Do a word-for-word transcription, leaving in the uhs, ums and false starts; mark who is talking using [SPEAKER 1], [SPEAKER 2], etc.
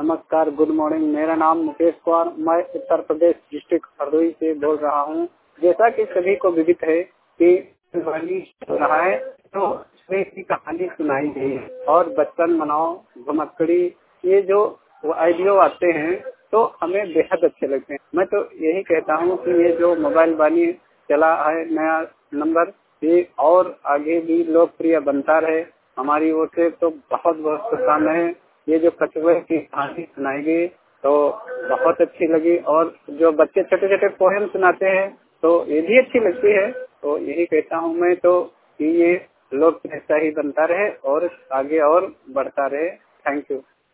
[SPEAKER 1] नमस्कार, good morning. मेरा नाम मुकेश कुमार, मैं उत्तर प्रदेश डिस्ट्रिक्ट हरदोई से बोल रहा हूँ। जैसा कि सभी को विदित है कि दिवाली हो रहा है, तो उसमें की कहानी सुनाई गई है और बचपन मनाओ, घुमक्कड़ी, ये जो आइडियो आते हैं तो हमें बेहद अच्छे लगते हैं। मैं तो यही कहता हूँ कि ये जो मोबाइल बानी चला है नया नंबर, ये और आगे भी लोकप्रिय बनता रहे। हमारी ओर से तो बहुत बहुत शुभकामनाएं। ये जो कछुए की कहानी सुनाई गई तो बहुत अच्छी लगी, और जो बच्चे छोटे छोटे पोएम सुनाते हैं तो ये भी अच्छी लगती है। तो यही कहता हूँ मैं तो कि ये लोकप्रियता ही बनता रहे और आगे और बढ़ता रहे। Thank you.